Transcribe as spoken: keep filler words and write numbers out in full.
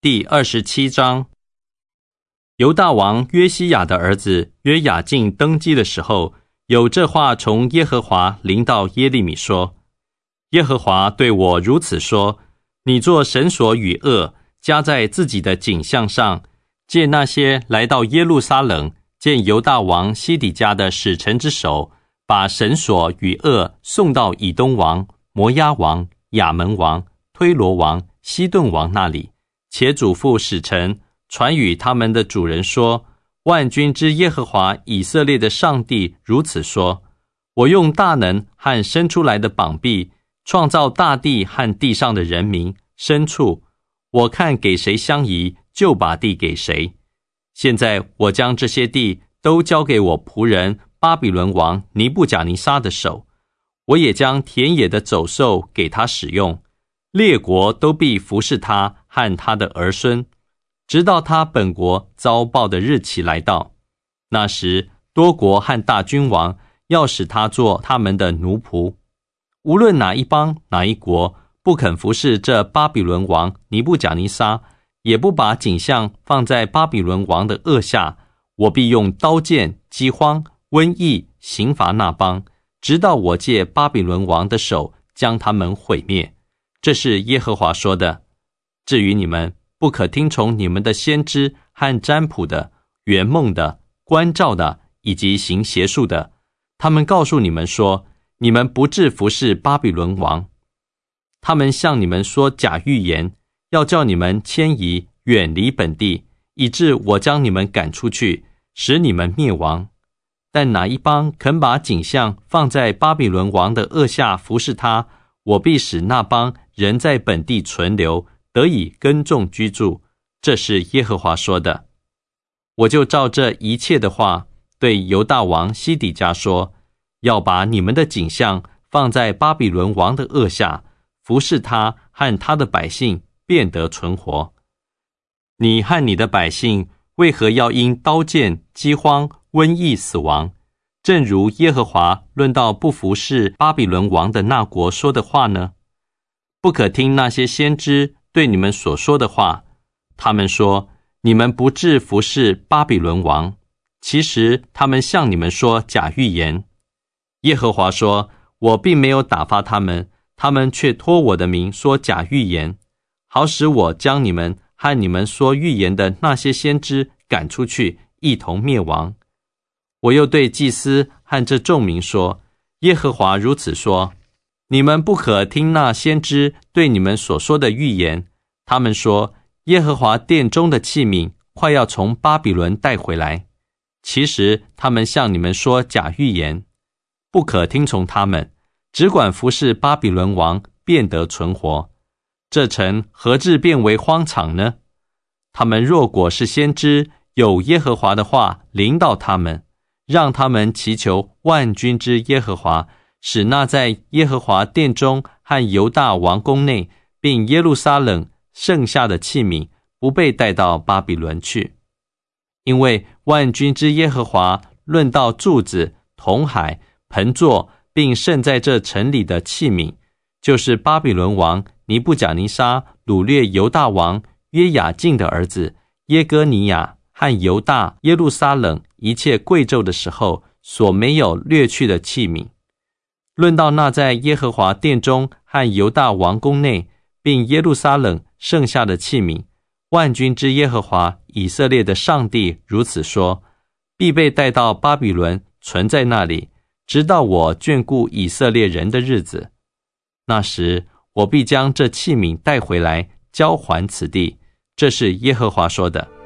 第二十七章。犹大王约西亚的儿子约雅敬登基的时候，有这话从耶和华临到耶利米说：耶和华对我如此说，你做绳索与轭，加在自己的颈项上，借那些来到耶路撒冷见犹大王西底家的使臣之手，把绳索与轭送到以东王、摩押王、亚门王、推罗王、西顿王那里，且嘱咐使臣传与他们的主人说：万军之耶和华以色列的上帝如此说，我用大能和伸出来的膀臂创造大地和地上的人民牲畜，我看给谁相宜，就把地给谁。现在我将这些地都交给我仆人巴比伦王尼布甲尼撒的手，我也将田野的走兽给他使用，列国都必服侍他和他的儿孙，直到他本国遭报的日期来到。那时多国和大君王要使他做他们的奴仆，无论哪一邦哪一国不肯服侍这巴比伦王尼布甲尼撒，也不把景象放在巴比伦王的轭下，我必用刀剑、饥荒、瘟疫刑罚那邦，直到我借巴比伦王的手将他们毁灭。这是耶和华说的。至于你们，不可听从你们的先知和占卜的、圆梦的、观兆的，以及行邪术的。他们告诉你们说，你们不致服侍巴比伦王。他们向你们说假预言，要叫你们迁移远离本地，以致我将你们赶出去，使你们灭亡。但哪一邦肯把景象放在巴比伦王的轭下服侍他，我必使那邦人在本地存留，得以耕种居住。这是耶和华说的。我就照这一切的话对犹大王西底家说，要把你们的景象放在巴比伦王的轭下，服侍他和他的百姓便得存活。你和你的百姓为何要因刀剑、饥荒、瘟疫死亡？正如耶和华论到不服侍巴比伦王的那国说的话呢？不可听那些先知对你们所说的话，他们说你们不致服侍巴比伦王，其实他们向你们说假预言。耶和华说，我并没有打发他们，他们却托我的名说假预言，好使我将你们和你们说预言的那些先知赶出去，一同灭亡。我又对祭司和这众民说，耶和华如此说，你们不可听那先知对你们所说的预言。他们说，耶和华殿中的器皿快要从巴比伦带回来。其实他们向你们说假预言，不可听从他们，只管服侍巴比伦王，便得存活。这城何至变为荒场呢？他们若果是先知，有耶和华的话临到他们，让他们祈求万军之耶和华，使那在耶和华殿中和犹大王宫内，并耶路撒冷剩下的器皿不被带到巴比伦去。因为万军之耶和华论到柱子、铜海、盆座，并剩在这城里的器皿，就是巴比伦王尼布甲尼撒掳掠犹大王约雅敬的儿子耶哥尼亚和犹大耶路撒冷一切贵胄的时候所没有掠去的器皿。论到那在耶和华殿中和犹大王宫内，并耶路撒冷剩下的器皿，万军之耶和华以色列的上帝如此说，必被带到巴比伦，存在那里，直到我眷顾以色列人的日子。那时我必将这器皿带回来，交还此地。这是耶和华说的。